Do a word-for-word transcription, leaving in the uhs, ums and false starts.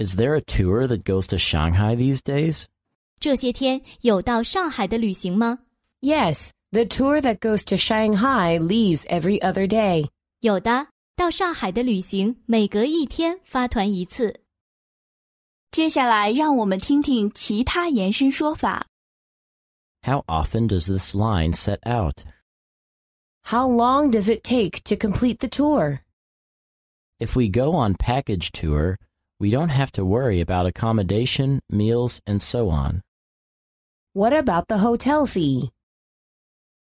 Is there a tour that goes to Shanghai these days? 这些天有到上海的旅行吗？ Yes, the tour that goes to Shanghai leaves every other day. 有的，到上海的旅行每隔一天发团一次。 接下来让我们听听其他延伸说法。 How often does this line set out? How long does it take to complete the tour? If we go on package tour, we don't have to worry about accommodation, meals, and so on. What about the hotel fee?